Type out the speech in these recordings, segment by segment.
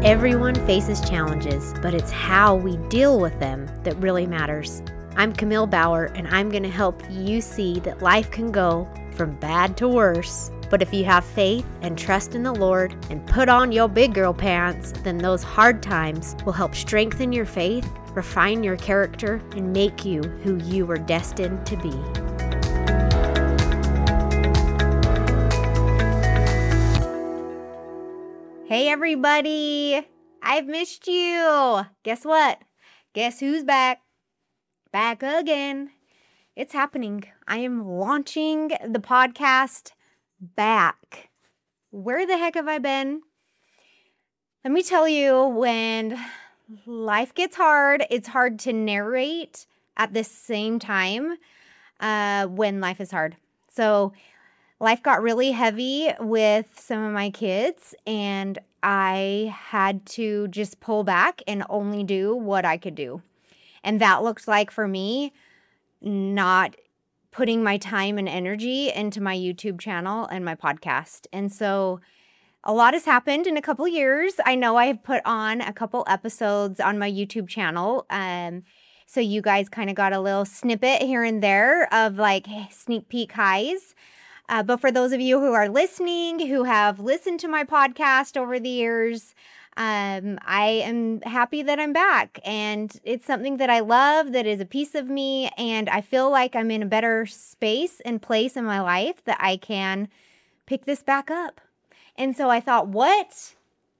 Everyone faces challenges, but it's how we deal with them that really matters. I'm Camille Bauer, and I'm going to help you see that life can go from bad to worse. But if you have faith and trust in the Lord and put on your big girl pants, then those hard times will help strengthen your faith, refine your character, and make you who you were destined to be. Hey everybody, I've missed you. Guess what? Guess who's back? Back again. It's happening. I am launching the podcast back. Where the heck have I been? Let me tell you, when life gets hard, it's hard to narrate at the same time when life is hard. So life got really heavy with some of my kids, and I had to just pull back and only do what I could do. And that looked like, for me, not putting my time and energy into my YouTube channel and my podcast. And so a lot has happened in a couple years. I know I have put on a couple episodes on my YouTube channel. So you guys kind of got a little snippet here and there of like sneak peek highs. But for those of you who are listening, who have listened to my podcast over the years, I am happy that I'm back. And it's something that I love, that is a piece of me. And I feel like I'm in a better space and place in my life that I can pick this back up. And so I thought, what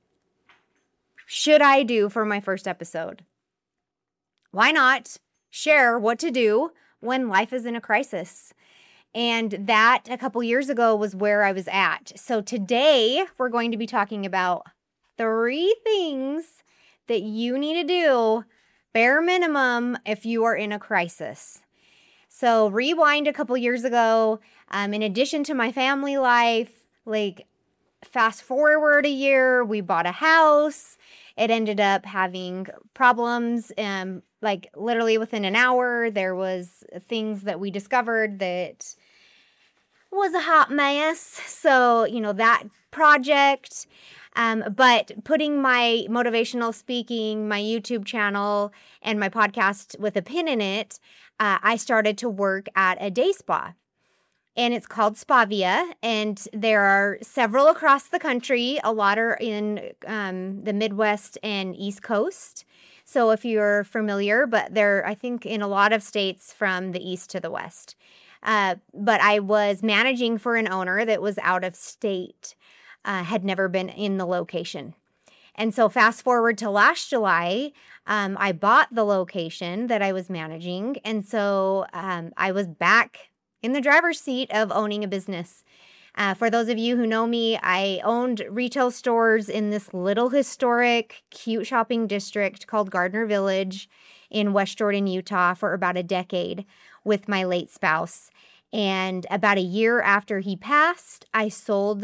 should I do for my first episode? Why not share what to do when life is in a crisis? And that a couple years ago was where I was at. So today we're going to be talking about 3 things that you need to do, bare minimum, if you are in a crisis. So rewind a couple years ago, in addition to my family life, like fast forward a year, we bought a house. It ended up having problems. Like literally within an hour, there was things that we discovered that was a hot mess. So, that project. But putting my motivational speaking, my YouTube channel, and my podcast with a pin in it, I started to work at a day spa. And it's called Spavia, and there are several across the country. A lot are in the Midwest and East Coast. So if you're familiar, but they're, I think, in a lot of states from the East to the West. But I was managing for an owner that was out of state, had never been in the location. And so fast forward to last July, I bought the location that I was managing. And so I was back in the driver's seat of owning a business. For those of you who know me, I owned retail stores in this little historic, cute shopping district called Gardner Village in West Jordan, Utah for about a decade with my late spouse. And about a year after he passed, I sold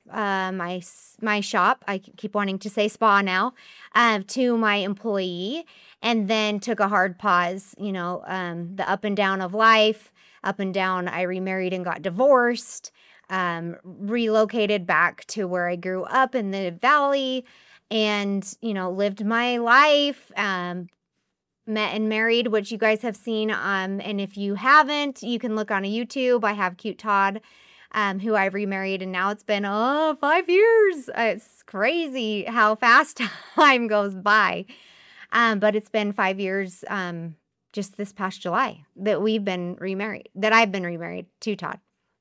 my shop, I keep wanting to say spa now, to my employee, and then took a hard pause, the up and down of life. Up and down, I remarried and got divorced, relocated back to where I grew up in the valley, and, lived my life, met and married, which you guys have seen. And if you haven't, you can look on YouTube. I have Cute Todd, who I remarried, and now it's been 5 years. It's crazy how fast time goes by. But it's been 5 years, just this past July that I've been remarried to Todd.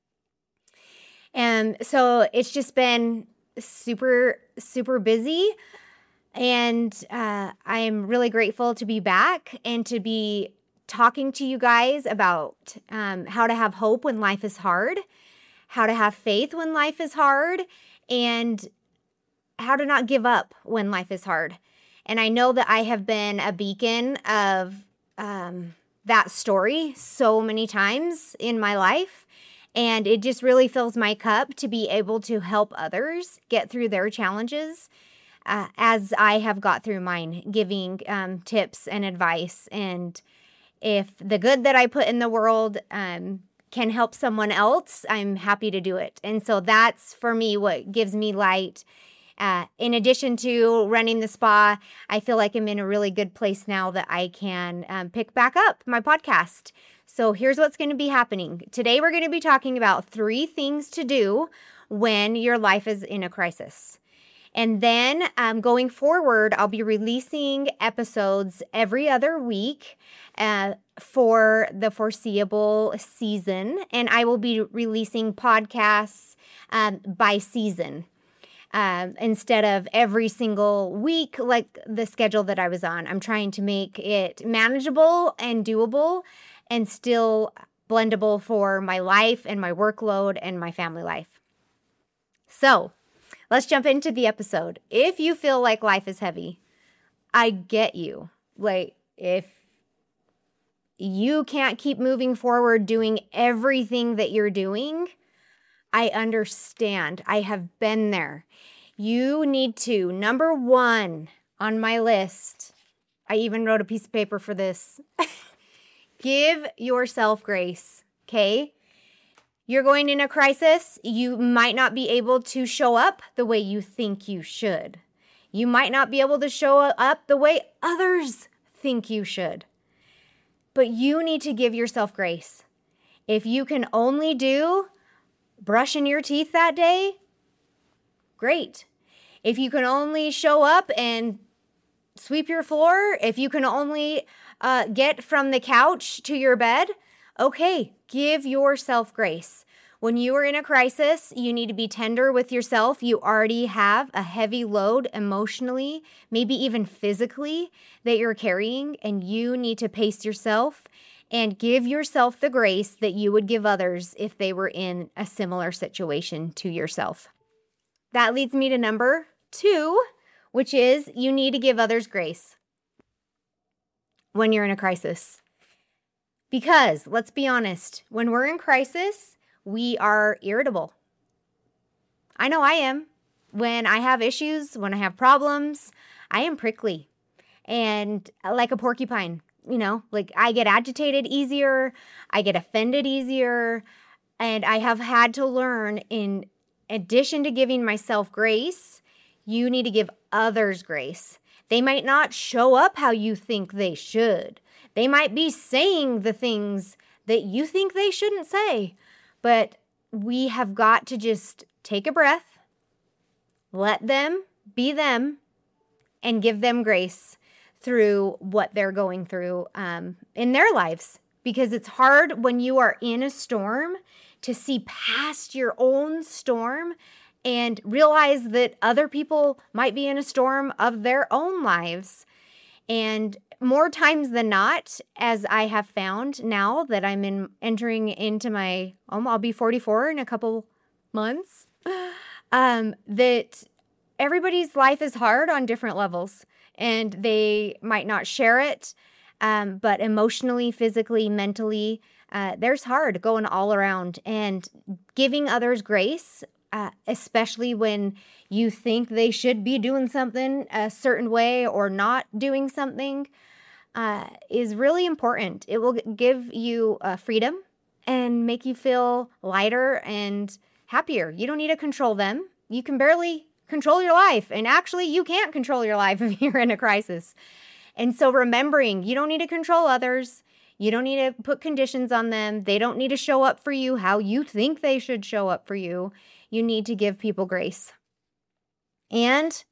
And so it's just been super, super busy. And I am really grateful to be back and to be talking to you guys about how to have hope when life is hard, how to have faith when life is hard, and how to not give up when life is hard. And I know that I have been a beacon of that story so many times in my life. And it just really fills my cup to be able to help others get through their challenges as I have got through mine, giving tips and advice. And if the good that I put in the world can help someone else, I'm happy to do it. And so that's, for me, what gives me light In addition to running the spa, I feel like I'm in a really good place now that I can pick back up my podcast. So here's what's going to be happening. Today, we're going to be talking about 3 things to do when your life is in a crisis. And then going forward, I'll be releasing episodes every other week for the foreseeable season. And I will be releasing podcasts by season. Instead of every single week, like the schedule that I was on. I'm trying to make it manageable and doable and still blendable for my life and my workload and my family life. So let's jump into the episode. If you feel like life is heavy, I get you. Like, if you can't keep moving forward doing everything that you're doing, I understand. I have been there. You need to, number 1 on my list, I even wrote a piece of paper for this, give yourself grace, okay? You're going in a crisis. You might not be able to show up the way you think you should. You might not be able to show up the way others think you should. But you need to give yourself grace. If you can only do brushing your teeth that day, great. If you can only show up and sweep your floor, if you can only get from the couch to your bed, okay, give yourself grace. When you are in a crisis, you need to be tender with yourself. You already have a heavy load emotionally, maybe even physically, that you're carrying, and you need to pace yourself and give yourself the grace that you would give others if they were in a similar situation to yourself. That leads me to number 2, which is you need to give others grace when you're in a crisis. Because, let's be honest, when we're in crisis, we are irritable. I know I am. When I have issues, when I have problems, I am prickly and like a porcupine. Like I get agitated easier, I get offended easier, and I have had to learn, in addition to giving myself grace, you need to give others grace. They might not show up how you think they should. They might be saying the things that you think they shouldn't say, but we have got to just take a breath, let them be them, and give them grace through what they're going through in their lives. Because it's hard when you are in a storm to see past your own storm and realize that other people might be in a storm of their own lives. And more times than not, as I have found now that I'm entering into my, I'll be 44 in a couple months, that everybody's life is hard on different levels. And they might not share it, but emotionally, physically, mentally, there's hard going all around. And giving others grace, especially when you think they should be doing something a certain way or not doing something, is really important. It will give you freedom and make you feel lighter and happier. You don't need to control them. You can barely control your life. And actually, you can't control your life if you're in a crisis. And so remembering, you don't need to control others. You don't need to put conditions on them. They don't need to show up for you how you think they should show up for you. You need to give people grace. And,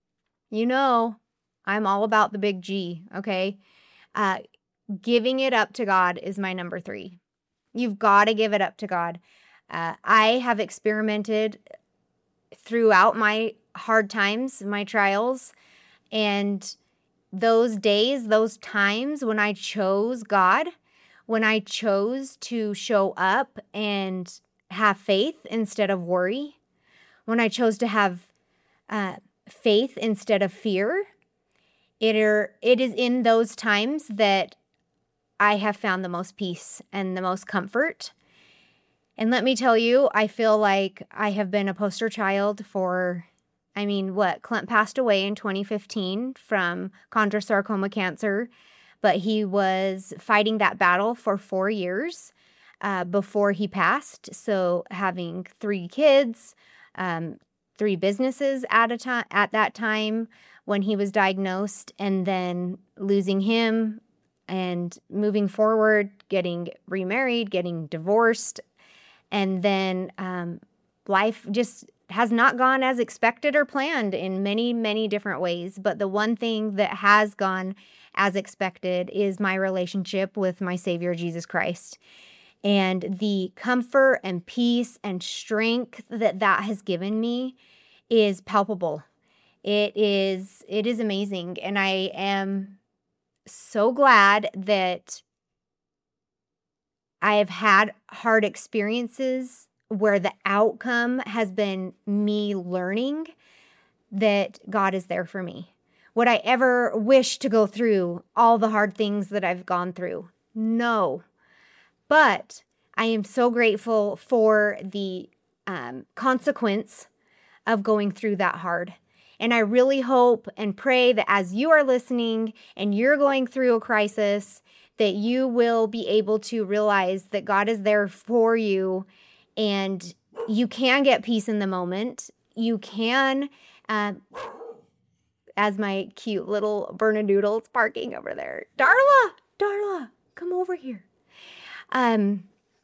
I'm all about the big G, okay? Giving it up to God is my number 3. You've got to give it up to God. I have experimented throughout my hard times, my trials, and those days, those times when I chose God, when I chose to show up and have faith instead of worry, when I chose to have faith instead of fear, it is in those times that I have found the most peace and the most comfort. And let me tell you, I feel like I have been a poster child for, Clint passed away in 2015 from chondrosarcoma cancer, but he was fighting that battle for 4 years before he passed. So having 3 kids, 3 businesses at that time when he was diagnosed, and then losing him and moving forward, getting remarried, getting divorced, and then life just has not gone as expected or planned in many, many different ways. But the one thing that has gone as expected is my relationship with my Savior, Jesus Christ. And the comfort and peace and strength that has given me is palpable. It is amazing. And I am so glad that I have had hard experiences where the outcome has been me learning that God is there for me. Would I ever wish to go through all the hard things that I've gone through? No. But I am so grateful for the consequence of going through that hard. And I really hope and pray that as you are listening and you're going through a crisis, that you will be able to realize that God is there for you, and you can get peace in the moment. You can, as my cute little Bernedoodle is barking over there, Darla, come over here. That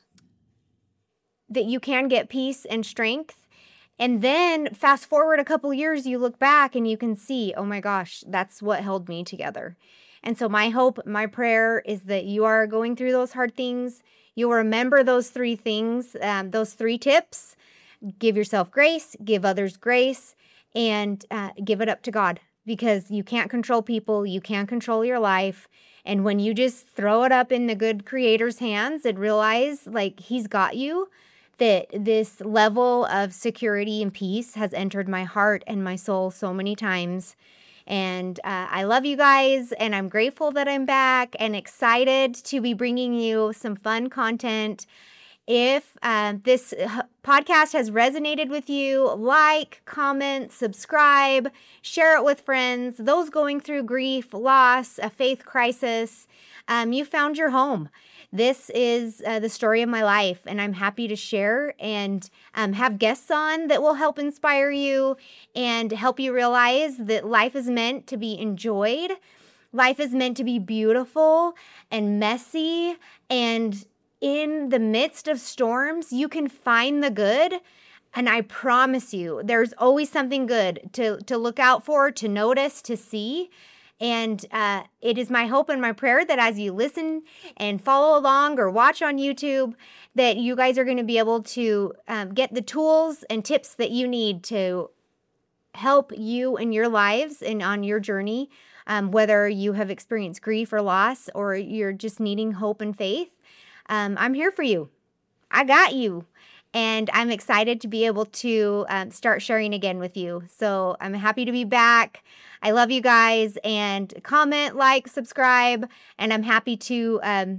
you can get peace and strength. And then fast forward a couple years, you look back and you can see, oh my gosh, that's what held me together. And so my hope, my prayer is that you are going through those hard things. You'll remember those 3 things, those 3 tips. Give yourself grace, give others grace, and give it up to God, because you can't control people. You can't control your life. And when you just throw it up in the good Creator's hands and realize like He's got you, that this level of security and peace has entered my heart and my soul so many times. And I love you guys, and I'm grateful that I'm back and excited to be bringing you some fun content. If this podcast has resonated with you, like, comment, subscribe, share it with friends. Those going through grief, loss, a faith crisis, you found your home. This is the story of my life, and I'm happy to share and have guests on that will help inspire you and help you realize that life is meant to be enjoyed. Life is meant to be beautiful and messy, and in the midst of storms, you can find the good. And I promise you, there's always something good to look out for, to notice, to see. And it is my hope and my prayer that as you listen and follow along or watch on YouTube, that you guys are going to be able to get the tools and tips that you need to help you in your lives and on your journey, whether you have experienced grief or loss, or you're just needing hope and faith. I'm here for you. I got you. And I'm excited to be able to start sharing again with you. So I'm happy to be back. I love you guys. And comment, like, subscribe. And I'm happy to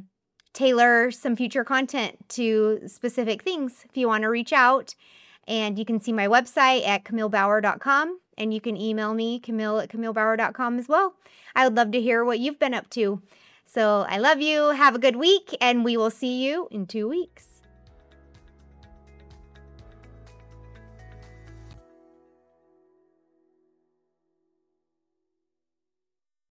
tailor some future content to specific things if you want to reach out. And you can see my website at CamilleBauer.com. And you can email me, Camille@CamilleBauer.com as well. I would love to hear what you've been up to. So I love you. Have a good week. And we will see you in 2 weeks.